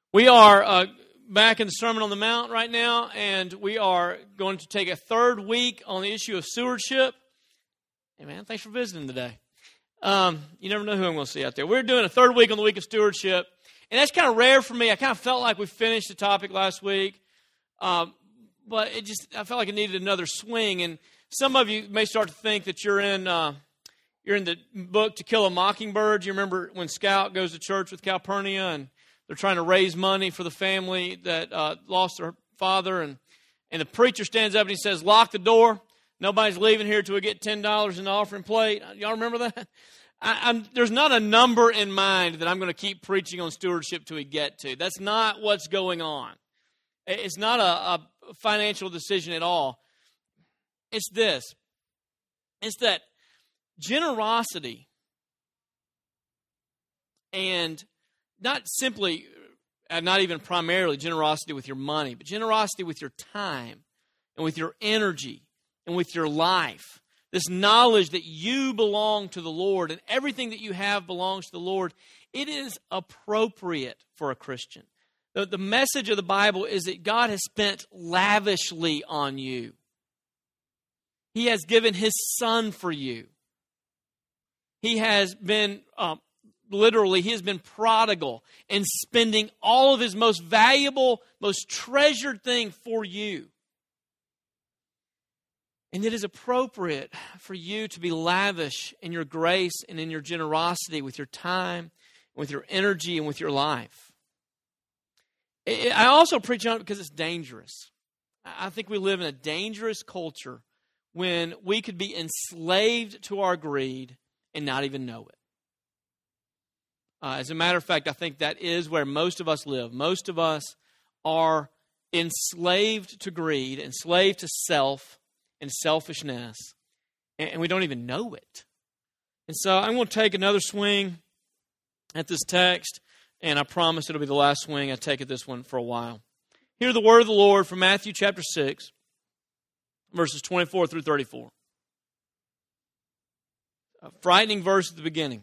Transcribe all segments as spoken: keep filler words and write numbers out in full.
We are uh, back in the Sermon on the Mount right now, and we are going to take a third week on the issue of stewardship. Hey, man, thanks for visiting today. Um, you never know who I'm going to see out there. We're doing a third week on the week of stewardship, and that's kind of rare for me. I kind of felt like we finished the topic last week, um, but it just I felt like it needed another swing. And some of you may start to think that you're in uh, you're in the book To Kill a Mockingbird. You remember when Scout goes to church with Calpurnia, and they're trying to raise money for the family that uh, lost their father, and, and the preacher stands up and he says, "Lock the door. Nobody's leaving here till we get ten dollars in the offering plate." Y'all remember that? I, I'm, there's not a number in mind that I'm going to keep preaching on stewardship till we get to. That's not what's going on. It's not a, a financial decision at all. It's this. It's that generosity and not simply, and not even primarily generosity with your money, but generosity with your time and with your energy and with your life. This knowledge that you belong to the Lord and everything that you have belongs to the Lord, it is appropriate for a Christian. The, the message of the Bible is that God has spent lavishly on you. He has given His Son for you. He has been um, Literally, he has been prodigal in spending all of his most valuable, most treasured thing for you. And it is appropriate for you to be lavish in your grace and in your generosity with your time, with your energy, and with your life. I also preach on it because it's dangerous. I think we live in a dangerous culture when we could be enslaved to our greed and not even know it. Uh, as a matter of fact, I think that is where most of us live. Most of us are enslaved to greed, enslaved to self and selfishness, and, and we don't even know it. And so I'm going to take another swing at this text, and I promise it'll be the last swing I take at this one for a while. Hear the word of the Lord from Matthew chapter six, verses twenty-four through thirty-four. A frightening verse at the beginning.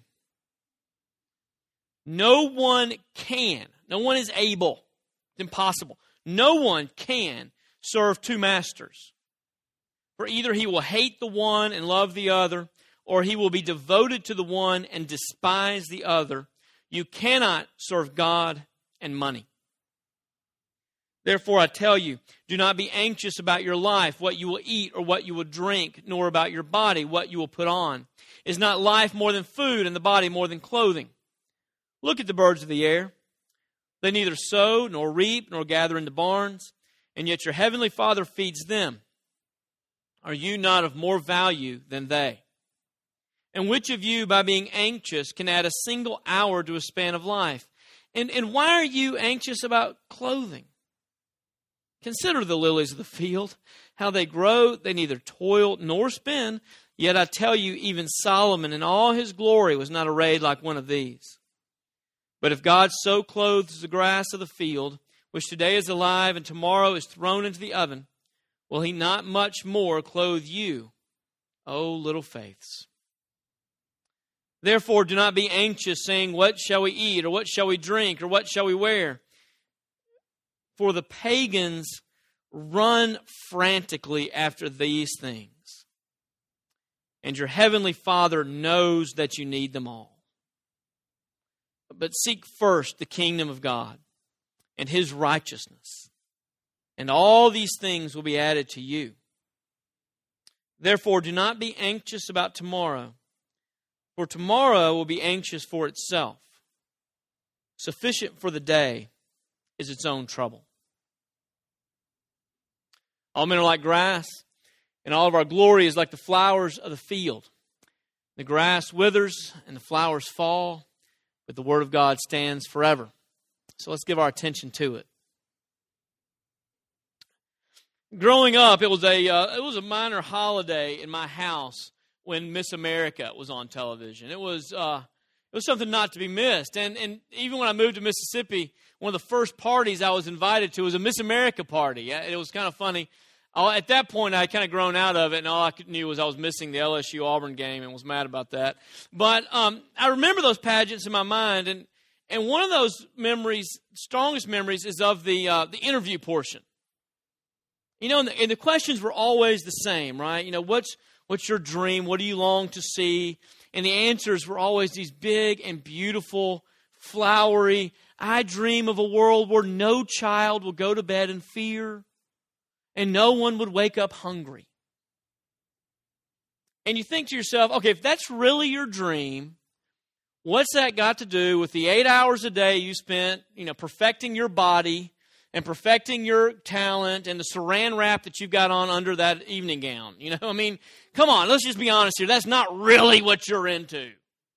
No one can, no one is able, it's impossible. No one can serve two masters. For either he will hate the one and love the other, or he will be devoted to the one and despise the other. You cannot serve God and money. Therefore, I tell you, do not be anxious about your life, what you will eat or what you will drink, nor about your body, what you will put on. Is not life more than food and the body more than clothing? Look at the birds of the air. They neither sow nor reap nor gather into barns, and yet your heavenly Father feeds them. Are you not of more value than they? And which of you, by being anxious, can add a single hour to a span of life? And, and why are you anxious about clothing? Consider the lilies of the field, how they grow. They neither toil nor spin. Yet I tell you, even Solomon in all his glory was not arrayed like one of these. But if God so clothes the grass of the field, which today is alive and tomorrow is thrown into the oven, will He not much more clothe you, O little faiths? Therefore do not be anxious, saying, what shall we eat, or what shall we drink, or what shall we wear? For the pagans run frantically after these things, and your heavenly Father knows that you need them all. But seek first the kingdom of God and His righteousness, and all these things will be added to you. Therefore, do not be anxious about tomorrow, for tomorrow will be anxious for itself. Sufficient for the day is its own trouble. All men are like grass, and all of our glory is like the flowers of the field. The grass withers and the flowers fall, but the Word of God stands forever. So let's give our attention to it. Growing up, it was a uh, it was a minor holiday in my house when Miss America was on television. It was uh, it was something not to be missed. And and even when I moved to Mississippi, one of the first parties I was invited to was a Miss America party. It was kind of funny. At that point, I had kind of grown out of it, and all I knew was I was missing the L S U Auburn game and was mad about that. But um, I remember those pageants in my mind, and And one of those memories, strongest memories, is of the uh, the interview portion. You know, and the, and the questions were always the same, right? You know, what's what's your dream? What do you long to see? And the answers were always these big and beautiful, flowery. I dream of a world where no child will go to bed in fear, and no one would wake up hungry. And you think to yourself, okay, if that's really your dream, what's that got to do with the eight hours a day you spent, you know, perfecting your body and perfecting your talent and the saran wrap that you've got on under that evening gown? You know, I mean, come on, let's just be honest here. That's not really what you're into.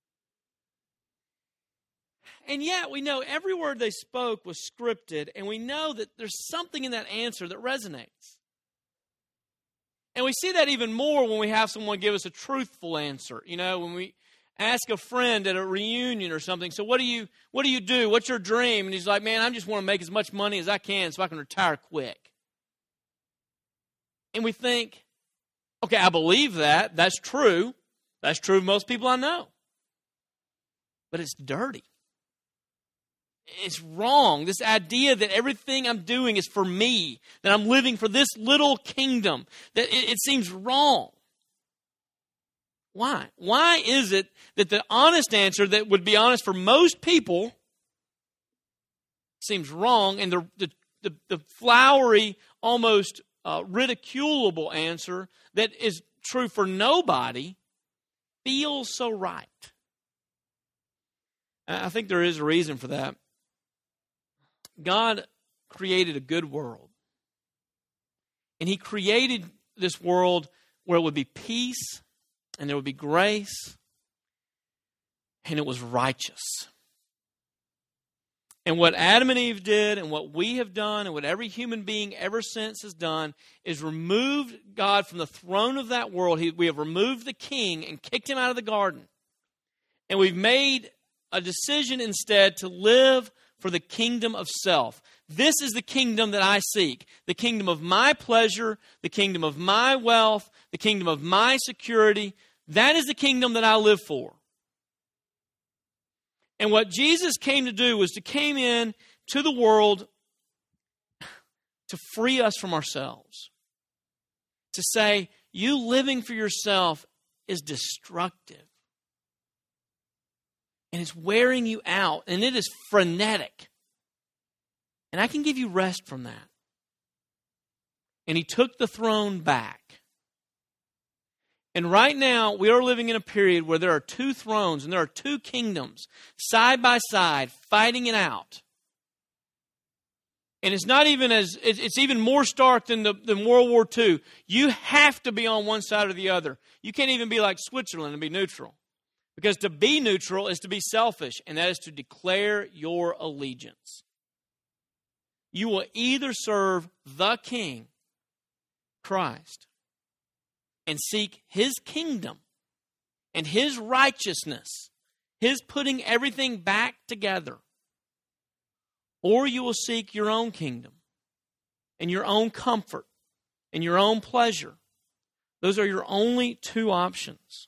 And yet we know every word they spoke was scripted, and we know that there's something in that answer that resonates. And we see that even more when we have someone give us a truthful answer. You know, when we ask a friend at a reunion or something, so what do you what do you do? What's your dream? And he's like, man, I just want to make as much money as I can so I can retire quick. And we think, okay, I believe that. That's true. That's true of most people I know. But it's dirty. It's wrong. This idea that everything I'm doing is for me, that I'm living for this little kingdom, that it, it seems wrong. Why? Why is it that the honest answer that would be honest for most people seems wrong, and the the, the, the flowery, almost uh, ridiculable answer that is true for nobody feels so right? I think there is a reason for that. God created a good world. And He created this world where it would be peace and there would be grace and it was righteous. And what Adam and Eve did and what we have done and what every human being ever since has done is removed God from the throne of that world. He, we have removed the king and kicked him out of the garden. And we've made a decision instead to live for the kingdom of self. This is the kingdom that I seek. The kingdom of my pleasure, the kingdom of my wealth, the kingdom of my security. That is the kingdom that I live for. And what Jesus came to do was to came in to the world to free us from ourselves. To say, you living for yourself is destructive. And it's wearing you out. And it is frenetic. And I can give you rest from that. And He took the throne back. And right now, we are living in a period where there are two thrones and there are two kingdoms side by side fighting it out. And it's not even as, it's even more stark than, the, than World War Two. You have to be on one side or the other. You can't even be like Switzerland and be neutral. Because to be neutral is to be selfish, and that is to declare your allegiance. You will either serve the King, Christ, and seek His kingdom and His righteousness, His putting everything back together, or you will seek your own kingdom and your own comfort and your own pleasure. Those are your only two options.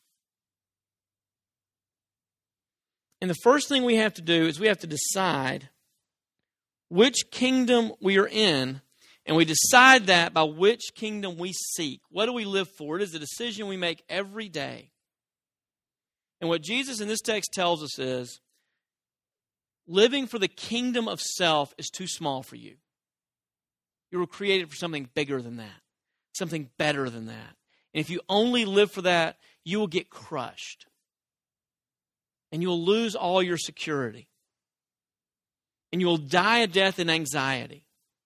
And the first thing we have to do is we have to decide which kingdom we are in, and we decide that by which kingdom we seek. What do we live for? It is a decision we make every day. And what Jesus in this text tells us is, living for the kingdom of self is too small for you. You were created for something bigger than that, something better than that. And if you only live for that, you will get crushed. And you will lose all your security. And you will die a death in anxiety.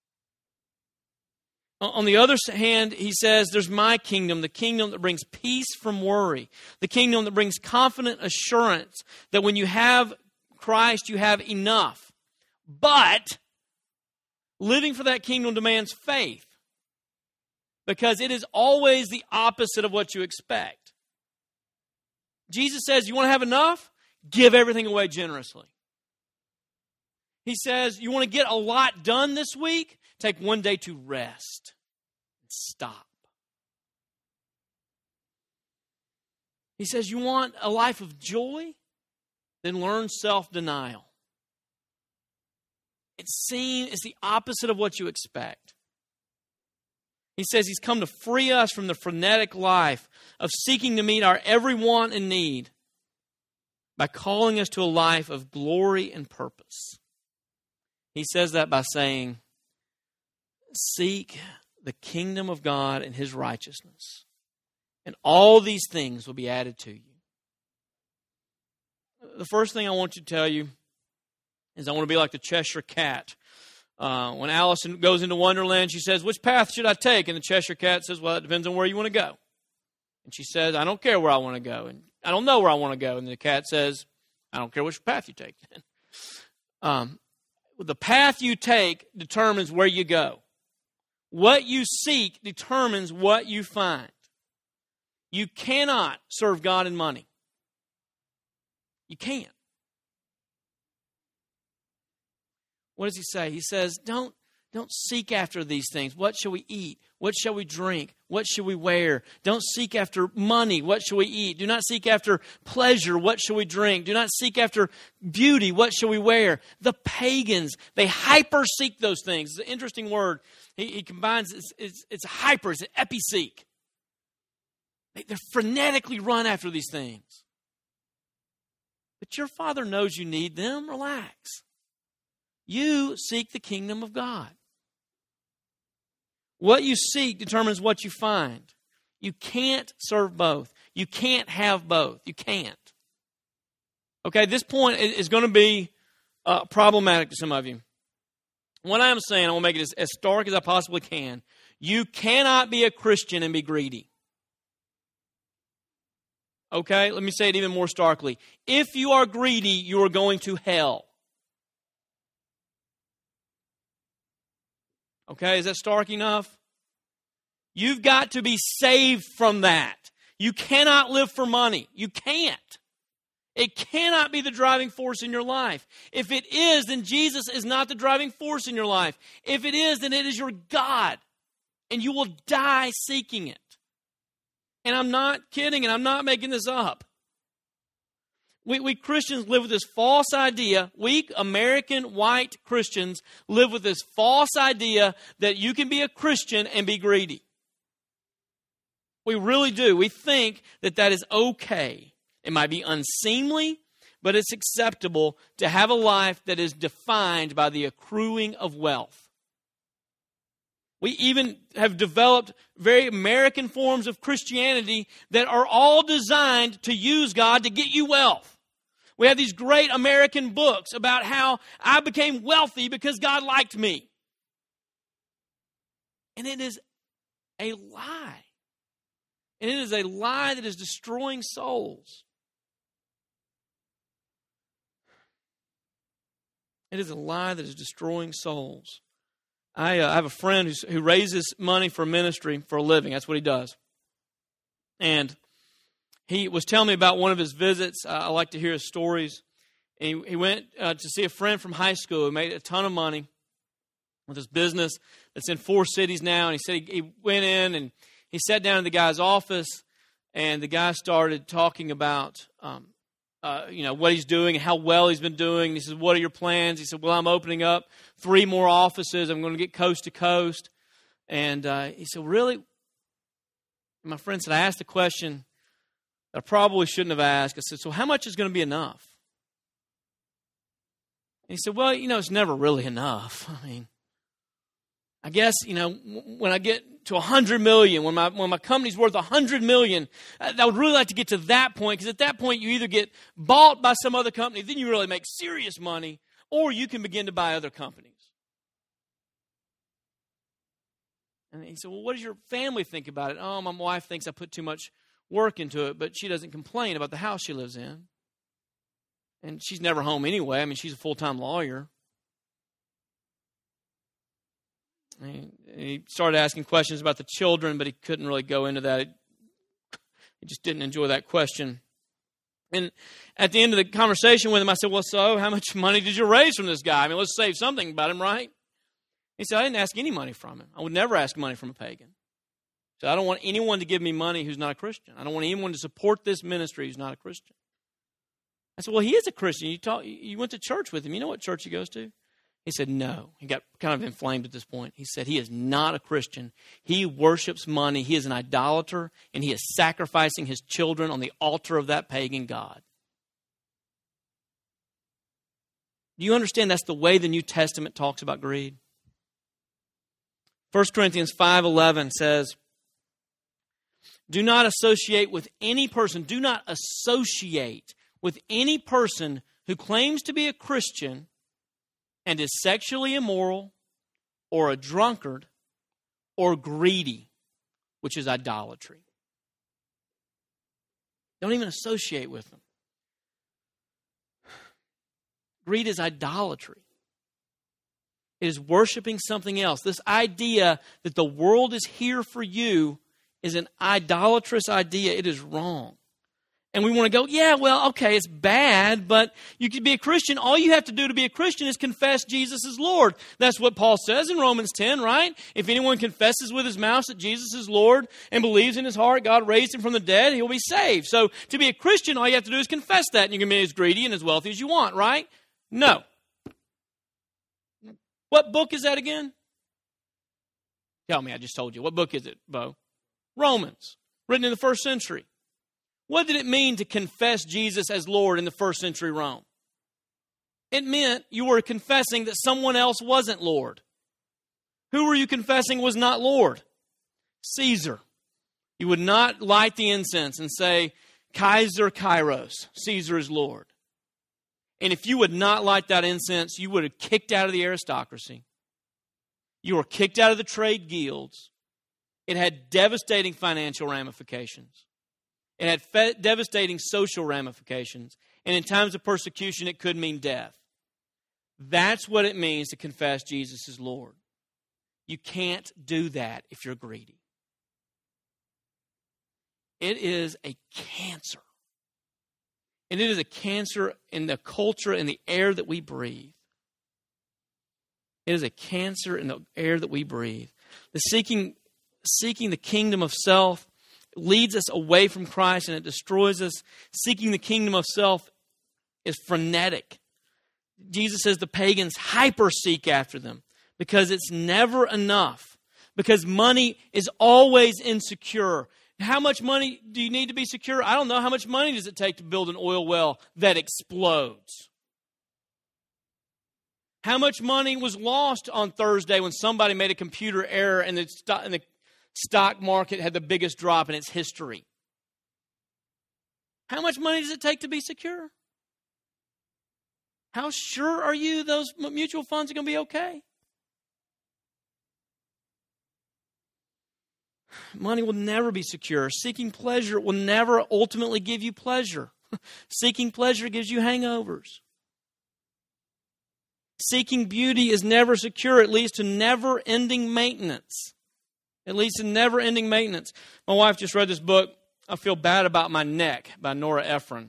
On the other hand, he says, there's my kingdom, the kingdom that brings peace from worry. The kingdom that brings confident assurance that when you have Christ, you have enough. But living for that kingdom demands faith. Because it is always the opposite of what you expect. Jesus says, you want to have enough? Give everything away generously. He says, you want to get a lot done this week? Take one day to rest. Stop. He says, you want a life of joy? Then learn self-denial. It seems it's the opposite of what you expect. He says he's come to free us from the frenetic life of seeking to meet our every want and need by calling us to a life of glory and purpose. He says that by saying, seek the kingdom of God and His righteousness, and all these things will be added to you. The first thing I want to tell you is I want to be like the Cheshire Cat. Uh, when Alice goes into Wonderland, she says, which path should I take? And the Cheshire Cat says, well, it depends on where you want to go. And she says, I don't care where I want to go. And I don't know where I want to go. And the cat says, I don't care which path you take. um, the path you take determines where you go. What you seek determines what you find. You cannot serve God in money. You can't. What does he say? He says, don't, don't seek after these things. What shall we eat? What shall we drink? What shall we wear? Don't seek after money. What shall we eat? Do not seek after pleasure. What shall we drink? Do not seek after beauty. What shall we wear? The pagans, they hyper-seek those things. It's an interesting word. He, he combines, it's, it's, it's a hyper, it's an epi-seek. They, they frenetically run after these things. But your Father knows you need them. Relax. You seek the kingdom of God. What you seek determines what you find. You can't serve both. You can't have both. You can't. Okay, this point is going to be uh, problematic to some of you. What I'm saying, I will make it as, as stark as I possibly can. You cannot be a Christian and be greedy. Okay, let me say it even more starkly. If you are greedy, you are going to hell. Okay, is that stark enough? You've got to be saved from that. You cannot live for money. You can't. It cannot be the driving force in your life. If it is, then Jesus is not the driving force in your life. If it is, then it is your God. And you will die seeking it. And I'm not kidding, and I'm not making this up. We, we Christians live with this false idea. We American white Christians live with this false idea that you can be a Christian and be greedy. We really do. We think that that is okay. It might be unseemly, but it's acceptable to have a life that is defined by the accruing of wealth. We even have developed very American forms of Christianity that are all designed to use God to get you wealth. We have these great American books about how I became wealthy because God liked me. And it is a lie. And it is a lie that is destroying souls. It is a lie that is destroying souls. I, uh, I have a friend who's, who raises money for ministry for a living. That's what he does. And he was telling me about one of his visits. Uh, I like to hear his stories. And he, he went uh, to see a friend from high school who made a ton of money with his business that's in four cities now. And he said he, he went in and he sat down in the guy's office, and the guy started talking about um, uh, you know, what he's doing and how well he's been doing. And he says, what are your plans? He said, well, I'm opening up three more offices. I'm going to get coast to coast. And uh, he said, really? And my friend said, I asked the question I probably shouldn't have asked. I said, so how much is going to be enough? And he said, well, you know, it's never really enough. I mean, I guess, you know, when I get to one hundred million, when my when my company's worth one hundred million, I would really like to get to that point, because at that point you either get bought by some other company, then you really make serious money, or you can begin to buy other companies. And he said, well, what does your family think about it? Oh, my wife thinks I put too much work into it, but she doesn't complain about the house she lives in. And she's never home anyway. I mean, she's a full-time lawyer. And he started asking questions about the children, but he couldn't really go into that. He just didn't enjoy that question. And at the end of the conversation with him, I said, well, so how much money did you raise from this guy? I mean, let's save something about him, right? He said, I didn't ask any money from him. I would never ask money from a pagan. So I don't want anyone to give me money who's not a Christian. I don't want anyone to support this ministry who's not a Christian. I said, well, he is a Christian. You talk, you went to church with him. You know what church he goes to? He said, no. He got kind of inflamed at this point. He said, he is not a Christian. He worships money. He is an idolater, and he is sacrificing his children on the altar of that pagan god. Do you understand that's the way the New Testament talks about greed? First Corinthians five eleven says, do not associate with any person, do not associate with any person who claims to be a Christian and is sexually immoral or a drunkard or greedy, which is idolatry. Don't even associate with them. Greed is idolatry. It is worshiping something else. This idea that the world is here for you is an idolatrous idea. It is wrong. And we want to go, yeah, well, okay, it's bad, but you can be a Christian. All you have to do to be a Christian is confess Jesus is Lord. That's what Paul says in Romans ten, right? If anyone confesses with his mouth that Jesus is Lord and believes in his heart God raised him from the dead, he'll be saved. So to be a Christian, all you have to do is confess that, and you can be as greedy and as wealthy as you want, right? No. What book is that again? Tell me, I just told you. What book is it, Bo? Romans, written in the first century. What did it mean to confess Jesus as Lord in the first century Rome? It meant you were confessing that someone else wasn't Lord. Who were you confessing was not Lord? Caesar. You would not light the incense and say, Kaiser Kairos, Caesar is Lord. And if you would not light that incense, you would have kicked out of the aristocracy. You were kicked out of the trade guilds. It had devastating financial ramifications. It had fe- devastating social ramifications. And in times of persecution, it could mean death. That's what it means to confess Jesus as Lord. You can't do that if you're greedy. It is a cancer. And it is a cancer in the culture and the air that we breathe. It is a cancer in the air that we breathe. The seeking, seeking the kingdom of self leads us away from Christ and it destroys us. Seeking the kingdom of self is frenetic. Jesus says the pagans hyper seek after them because it's never enough. Because money is always insecure. How much money do you need to be secure? I don't know. How much money does it take to build an oil well that explodes? How much money was lost on Thursday when somebody made a computer error and the stock, and the stock market had the biggest drop in its history? How much money does it take to be secure? How sure are you those mutual funds are going to be okay? Money will never be secure. Seeking pleasure will never ultimately give you pleasure. Seeking pleasure gives you hangovers. Seeking beauty is never secure. It leads to never-ending maintenance. It leads to never-ending maintenance. My wife just read this book, I Feel Bad About My Neck, by Nora Ephron.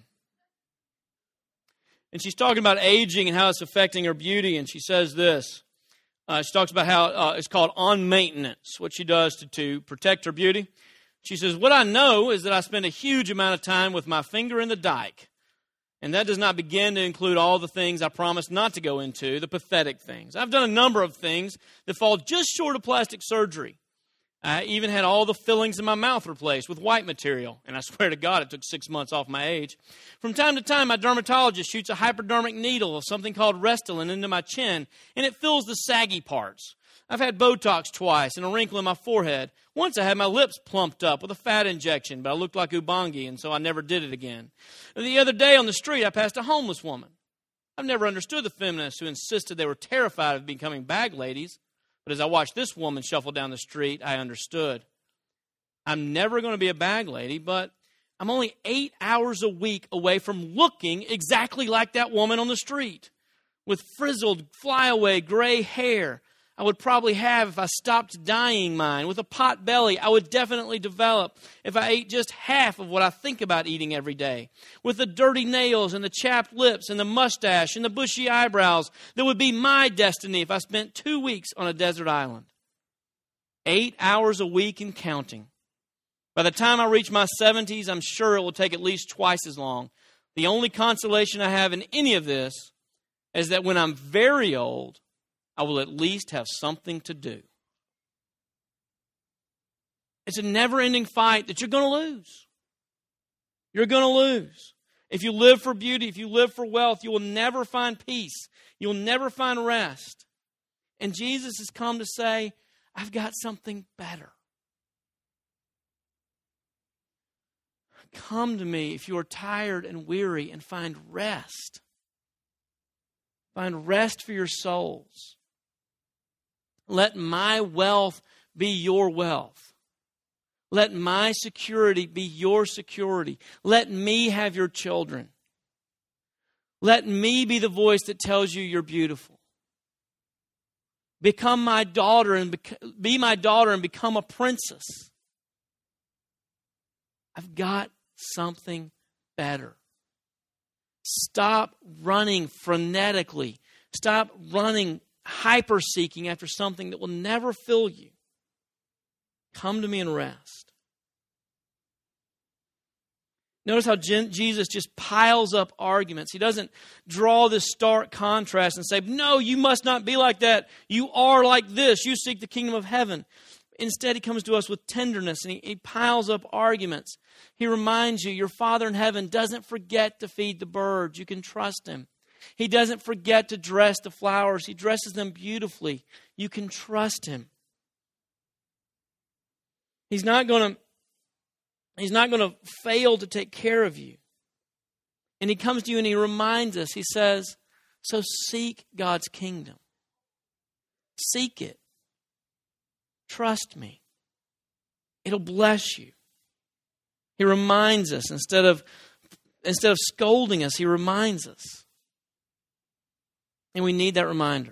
And she's talking about aging and how it's affecting her beauty, and she says this. Uh, she talks about how uh, it's called on maintenance, what she does to, to protect her beauty. She says, what I know is that I spend a huge amount of time with my finger in the dike. And that does not begin to include all the things I promised not to go into, the pathetic things. I've done a number of things that fall just short of plastic surgery. I even had all the fillings in my mouth replaced with white material. And I swear to God, it took six months off my age. From time to time, my dermatologist shoots a hypodermic needle of something called Restylane into my chin, and it fills the saggy parts. I've had Botox twice and a wrinkle in my forehead. Once I had my lips plumped up with a fat injection, but I looked like Ubangi, and so I never did it again. The other day on the street, I passed a homeless woman. I've never understood the feminists who insisted they were terrified of becoming bag ladies. But as I watched this woman shuffle down the street, I understood. I'm never going to be a bag lady, but I'm only eight hours a week away from looking exactly like that woman on the street. With frizzled, flyaway gray hair I would probably have if I stopped dyeing mine. With a pot belly I would definitely develop if I ate just half of what I think about eating every day. With the dirty nails and the chapped lips and the mustache and the bushy eyebrows that would be my destiny if I spent two weeks on a desert island. Eight hours a week and counting. By the time I reach my seventies, I'm sure it will take at least twice as long. The only consolation I have in any of this is that when I'm very old, I will at least have something to do. It's a never-ending fight that you're going to lose. You're going to lose. If you live for beauty, if you live for wealth, you will never find peace. You'll never find rest. And Jesus has come to say, I've got something better. Come to me if you are tired and weary and find rest. Find rest for your souls. Let my wealth be your wealth. Let my security be your security. Let me have your children. Let me be the voice that tells you you're beautiful. Become my daughter and bec- be my daughter and become a princess. I've got something better. Stop running frenetically. Stop running hyper-seeking after something that will never fill you. Come to me and rest. Notice how Jesus just piles up arguments. He doesn't draw this stark contrast and say, no, you must not be like that. You are like this. You seek the kingdom of heaven. Instead, he comes to us with tenderness and he, he piles up arguments. He reminds you, your Father in heaven doesn't forget to feed the birds. You can trust him. He doesn't forget to dress the flowers. He dresses them beautifully. You can trust him. He's not going to He's not going to fail to take care of you. And he comes to you and he reminds us, he says, so seek God's kingdom. Seek it. Trust me. It'll bless you. He reminds us, instead of, instead of scolding us, he reminds us. And we need that reminder.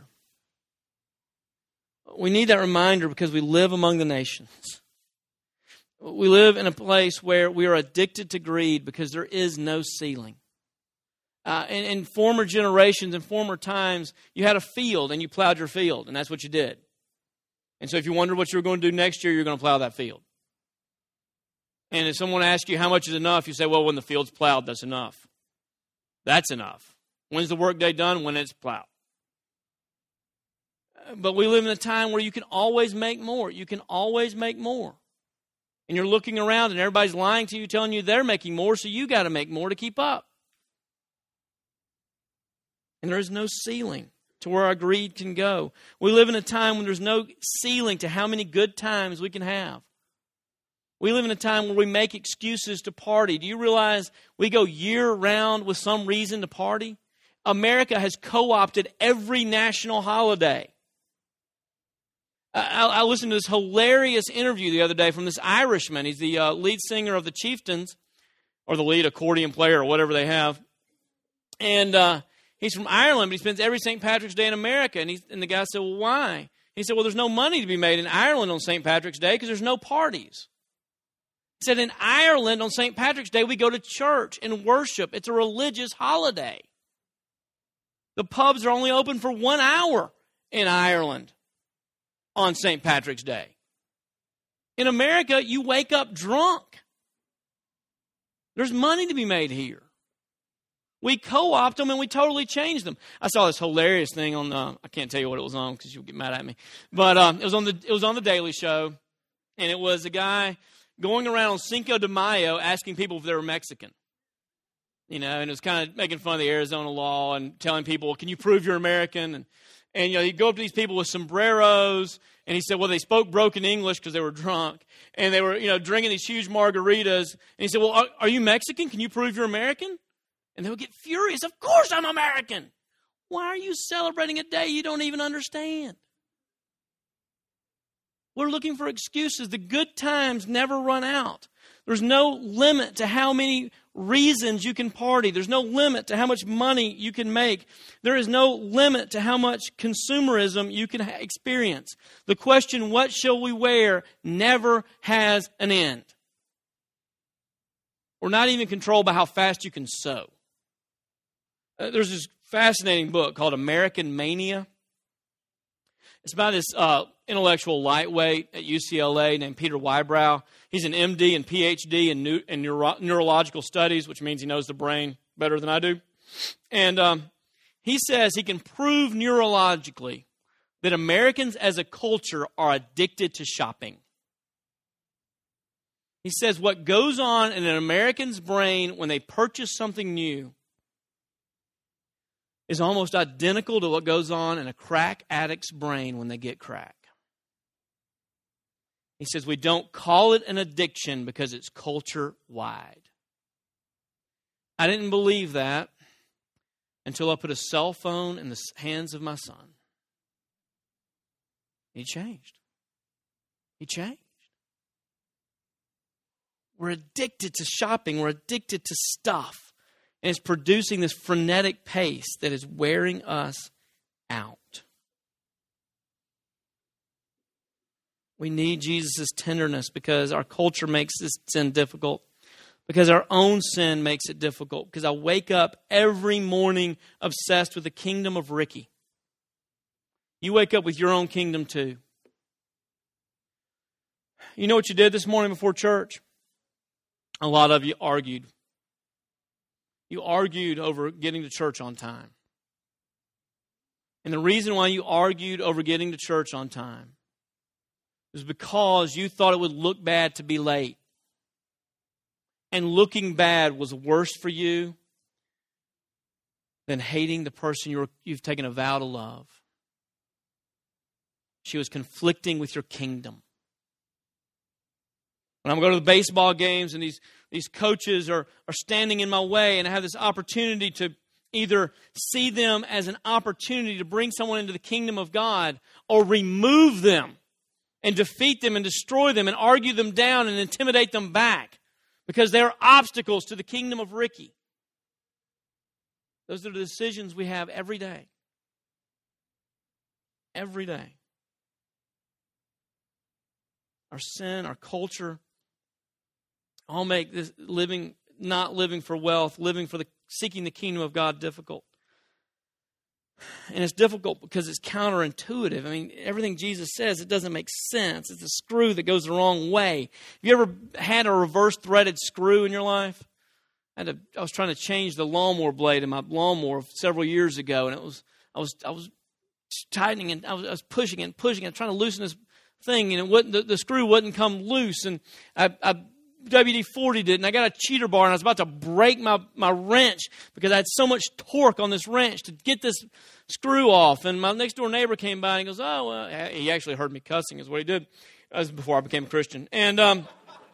We need that reminder because we live among the nations. We live in a place where we are addicted to greed because there is no ceiling. Uh, in, in former generations, in former times, you had a field and you plowed your field, and that's what you did. And so if you wondered what you were going to do next year, you're going to plow that field. And if someone asks you how much is enough, you say, well, when the field's plowed, that's enough. That's enough. When's the workday done? When it's plowed. But we live in a time where you can always make more. You can always make more. And you're looking around and everybody's lying to you, telling you they're making more, so you got to make more to keep up. And there is no ceiling to where our greed can go. We live in a time when there's no ceiling to how many good times we can have. We live in a time where we make excuses to party. Do you realize we go year-round with some reason to party? America has co-opted every national holiday. I, I listened to this hilarious interview the other day from this Irishman. He's the uh, lead singer of the Chieftains, or the lead accordion player, or whatever they have. And uh, he's from Ireland, but he spends every Saint Patrick's Day in America. And, he's, and the guy said, well, why? He said, well, there's no money to be made in Ireland on Saint Patrick's Day because there's no parties. He said, in Ireland on Saint Patrick's Day, we go to church and worship. It's a religious holiday. The pubs are only open for one hour in Ireland on Saint Patrick's Day. In America, you wake up drunk. There's money to be made here. We co-opt them and we totally change them. I saw this hilarious thing on, uh, I can't tell you what it was on because you'll get mad at me. But um, it was on the it was on the Daily Show, and it was a guy going around on Cinco de Mayo asking people if they were Mexican. You know, and it was kind of making fun of the Arizona law and telling people, can you prove you're American? And And, you know, he'd go up to these people with sombreros, and he said, well, they spoke broken English because they were drunk, and they were, you know, drinking these huge margaritas. And he said, well, are, are you Mexican? Can you prove you're American? And they would get furious. Of course I'm American. Why are you celebrating a day you don't even understand? We're looking for excuses. The good times never run out. There's no limit to how many reasons you can party. There's no limit to how much money you can make. There is no limit to how much consumerism you can ha- experience. The question, what shall we wear, never has an end. We're not even controlled by how fast you can sew. Uh, there's this fascinating book called American Mania. It's about this uh, intellectual lightweight at U C L A named Peter Wybrow. He's an M D and P H D in, new, in neuro, neurological studies, which means he knows the brain better than I do. And um, he says he can prove neurologically that Americans as a culture are addicted to shopping. He says what goes on in an American's brain when they purchase something new is almost identical to what goes on in a crack addict's brain when they get crack. He says we don't call it an addiction because it's culture-wide. I didn't believe that until I put a cell phone in the hands of my son. He changed. He changed. We're addicted to shopping. We're addicted to stuff. And it's producing this frenetic pace that is wearing us out. We need Jesus' tenderness because our culture makes this sin difficult. Because our own sin makes it difficult. Because I wake up every morning obsessed with the kingdom of Ricky. You wake up with your own kingdom too. You know what you did this morning before church? A lot of you argued. You argued over getting to church on time. And the reason why you argued over getting to church on time is because you thought it would look bad to be late. And looking bad was worse for you than hating the person you're, you've taken a vow to love. She was conflicting with your kingdom. When I'm going to the baseball games and these, these coaches are, are standing in my way and I have this opportunity to either see them as an opportunity to bring someone into the kingdom of God or remove them and defeat them and destroy them and argue them down and intimidate them back because they're obstacles to the kingdom of Ricky. Those are the decisions we have every day. Every day. Our sin, our culture, all make this living, not living for wealth, living for the seeking the kingdom of God difficult. And it's difficult because it's counterintuitive. I mean, everything Jesus says, it doesn't make sense. It's a screw that goes the wrong way. Have you ever had a reverse threaded screw in your life? I, had to, I was trying to change the lawnmower blade in my lawnmower several years ago, and it was I was I was tightening and I was, I was pushing and pushing and trying to loosen this thing, and it wouldn't, the, the screw wouldn't come loose, and I, I W D forty'd it, and I got a cheater bar, and I was about to break my, my wrench because I had so much torque on this wrench to get this screw off. And my next door neighbor came by, and he goes, oh, well, he actually heard me cussing is what he did. That was before I became a Christian. And, um,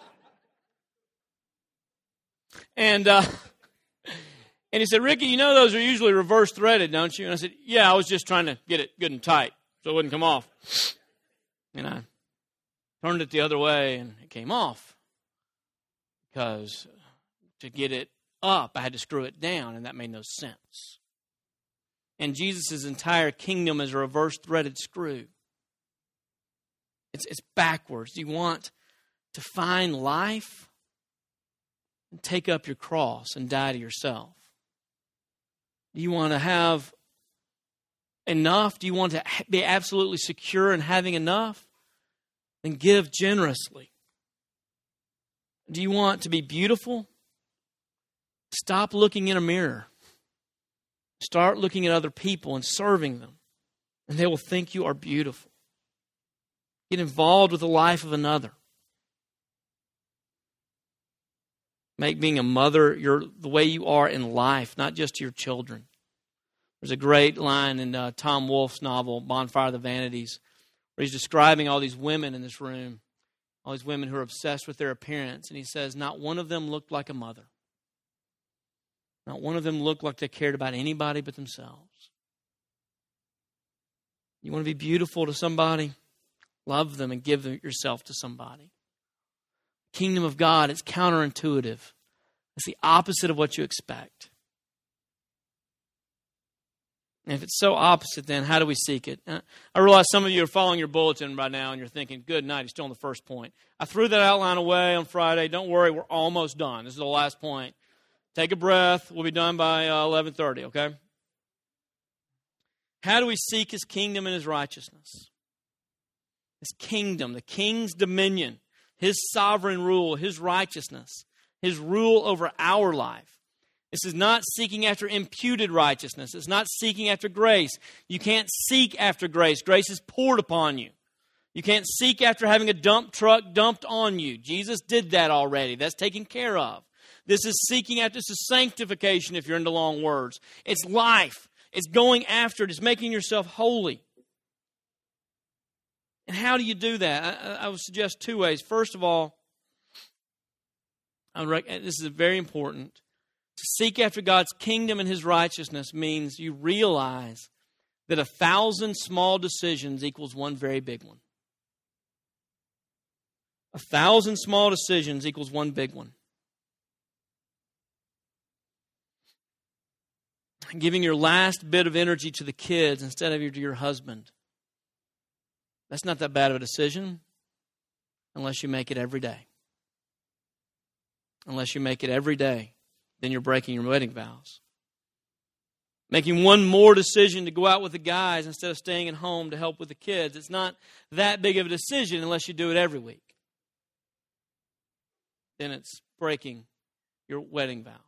and, uh, and he said, Ricky, you know those are usually reverse threaded, don't you? And I said, yeah, I was just trying to get it good and tight so it wouldn't come off. And I turned it the other way, and it came off. Because to get it up, I had to screw it down, and that made no sense. And Jesus' entire kingdom is a reverse threaded screw. It's, it's backwards. You want to find life? And take up your cross and die to yourself. Do you want to have enough? Do you want to be absolutely secure in having enough? Then give generously. Do you want to be beautiful? Stop looking in a mirror. Start looking at other people and serving them, and they will think you are beautiful. Get involved with the life of another. Make being a mother your the way you are in life, not just to your children. There's a great line in uh, Tom Wolfe's novel, Bonfire of the Vanities, where he's describing all these women in this room. All these women who are obsessed with their appearance. And he says, not one of them looked like a mother. Not one of them looked like they cared about anybody but themselves. You want to be beautiful to somebody? Love them and give them yourself to somebody. Kingdom of God, it's counterintuitive. It's the opposite of what you expect. And if it's so opposite, then how do we seek it? I realize some of you are following your bulletin right now and you're thinking, good night, he's still on the first point. I threw that outline away on Friday. Don't worry, we're almost done. This is the last point. Take a breath. We'll be done by uh, eleven thirty, okay? How do we seek his kingdom and his righteousness? His kingdom, the king's dominion, his sovereign rule, his righteousness, his rule over our life. This is not seeking after imputed righteousness. It's not seeking after grace. You can't seek after grace. Grace is poured upon you. You can't seek after having a dump truck dumped on you. Jesus did that already. That's taken care of. This is seeking after, this is sanctification if you're into long words. It's life. It's going after it. It's making yourself holy. And how do you do that? I, I would suggest two ways. First of all, I would rec- this is very important. To seek after God's kingdom and His righteousness means you realize that a thousand small decisions equals one very big one. A thousand small decisions equals one big one. Giving your last bit of energy to the kids instead of to your husband. That's not that bad of a decision unless you make it every day. Unless you make it every day, then you're breaking your wedding vows. Making one more decision to go out with the guys instead of staying at home to help with the kids. It's not that big of a decision unless you do it every week. Then it's breaking your wedding vows.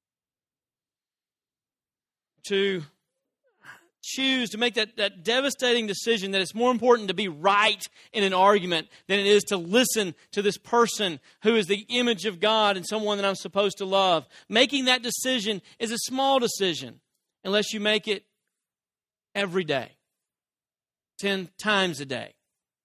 To choose to make that, that devastating decision that it's more important to be right in an argument than it is to listen to this person who is the image of God and someone that I'm supposed to love. Making that decision is a small decision unless you make it every day, ten times a day.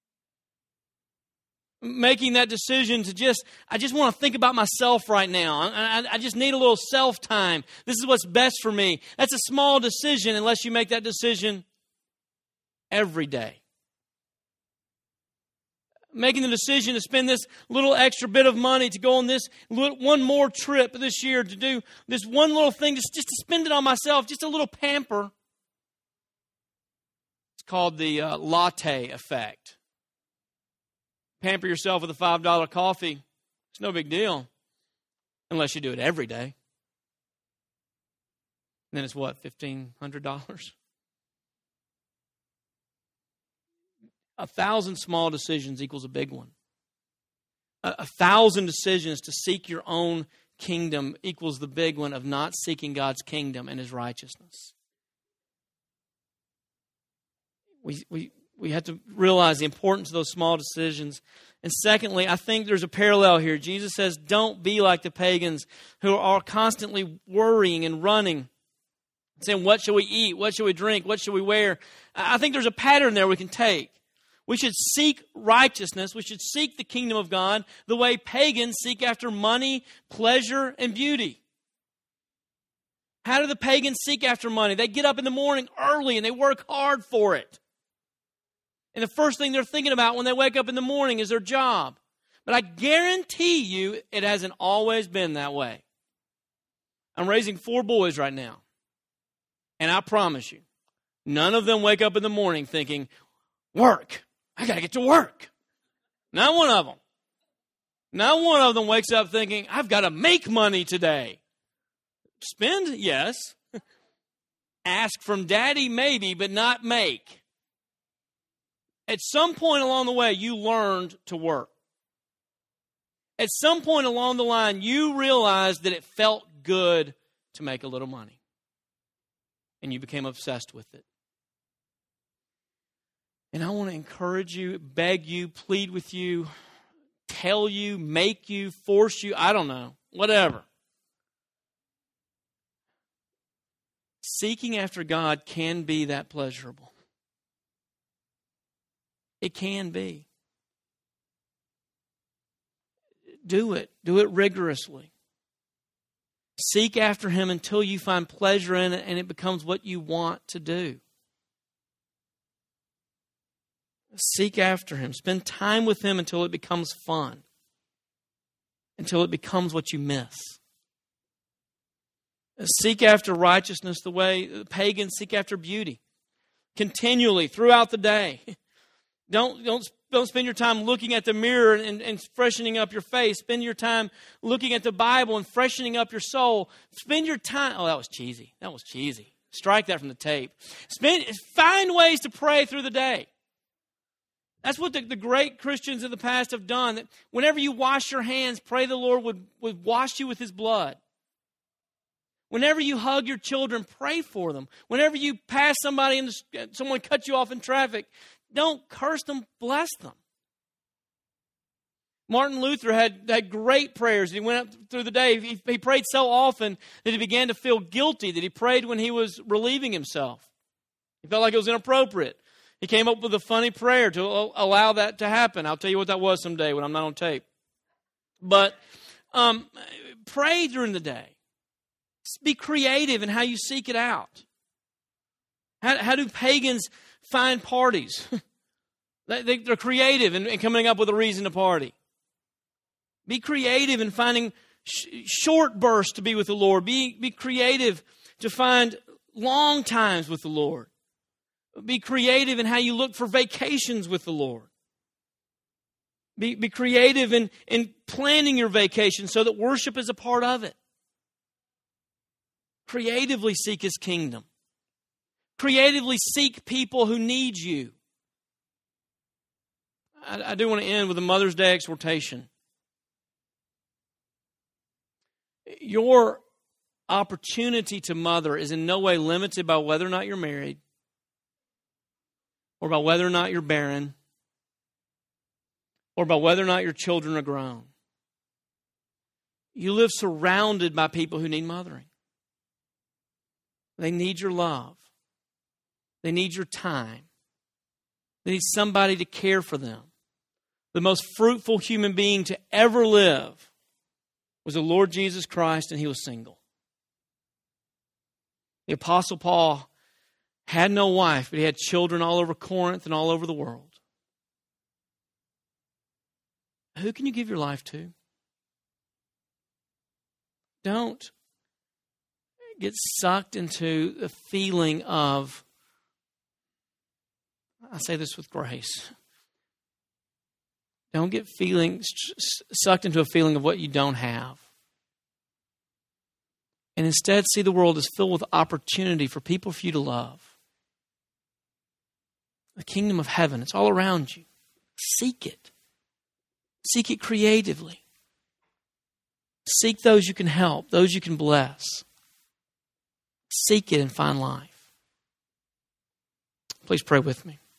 Making that decision to just, I just want to think about myself right now. I, I, I just need a little self-time. This is what's best for me. That's a small decision unless you make that decision every day. Making the decision to spend this little extra bit of money to go on this little, one more trip this year, to do this one little thing, just, just to spend it on myself, just a little pamper. It's called the uh, latte effect. Pamper yourself with a five dollar coffee. It's no big deal unless you do it every day. And then it's what, fifteen hundred dollars? A thousand small decisions equals a big one. A, a thousand decisions to seek your own kingdom equals the big one of not seeking God's kingdom and His righteousness. We we we have to realize the importance of those small decisions. And secondly, I think there's a parallel here. Jesus says, don't be like the pagans who are constantly worrying and running, saying, what shall we eat? What shall we drink? What shall we wear? I think there's a pattern there we can take. We should seek righteousness. We should seek the kingdom of God the way pagans seek after money, pleasure, and beauty. How do the pagans seek after money? They get up in the morning early and they work hard for it. And the first thing they're thinking about when they wake up in the morning is their job. But I guarantee you it hasn't always been that way. I'm raising four boys right now. And I promise you, none of them wake up in the morning thinking, work. I got to get to work. Not one of them. Not one of them wakes up thinking, I've got to make money today. Spend? Yes. Ask from daddy? Maybe, but not make. At some point along the way, you learned to work. At some point along the line, you realized that it felt good to make a little money. And you became obsessed with it. And I want to encourage you, beg you, plead with you, tell you, make you, force you, I don't know, whatever. Seeking after God can be that pleasurable. It can be. Do it. Do it rigorously. Seek after Him until you find pleasure in it and it becomes what you want to do. Seek after Him. Spend time with Him until it becomes fun. Until it becomes what you miss. Seek after righteousness the way the pagans seek after beauty. Continually, throughout the day. Don't, don't, don't spend your time looking at the mirror and, and freshening up your face. Spend your time looking at the Bible and freshening up your soul. Spend your time... Oh, that was cheesy. That was cheesy. Strike that from the tape. Spend, find ways to pray through the day. That's what the, the great Christians of the past have done. That whenever you wash your hands, pray the Lord would, would wash you with His blood. Whenever you hug your children, pray for them. Whenever you pass somebody and someone cuts you off in traffic, don't curse them, bless them. Martin Luther had, had great prayers. He went up through the day. He, he prayed so often that he began to feel guilty, that he prayed when he was relieving himself. He felt like it was inappropriate. He came up with a funny prayer to allow that to happen. I'll tell you what that was someday when I'm not on tape. But um, pray during the day. Be creative in how you seek it out. How, how do pagans find parties? they, they're creative in, in coming up with a reason to party. Be creative in finding sh- short bursts to be with the Lord. Be, be creative to find long times with the Lord. Be creative in how you look for vacations with the Lord. Be, be creative in, in planning your vacation so that worship is a part of it. Creatively seek His kingdom. Creatively seek people who need you. I, I do want to end with a Mother's Day exhortation. Your opportunity to mother is in no way limited by whether or not you're married or by whether or not you're barren or by whether or not your children are grown. You live surrounded by people who need mothering. They need your love. They need your time. They need somebody to care for them. The most fruitful human being to ever live was the Lord Jesus Christ, and He was single. The Apostle Paul had no wife, but he had children all over Corinth and all over the world. Who can you give your life to? Don't get sucked into the feeling of, I say this with grace, don't get feeling sucked into a feeling of what you don't have. And instead see the world as filled with opportunity for people for you to love. The kingdom of heaven, it's all around you. Seek it. Seek it creatively. Seek those you can help, those you can bless. Seek it and find life. Please pray with me.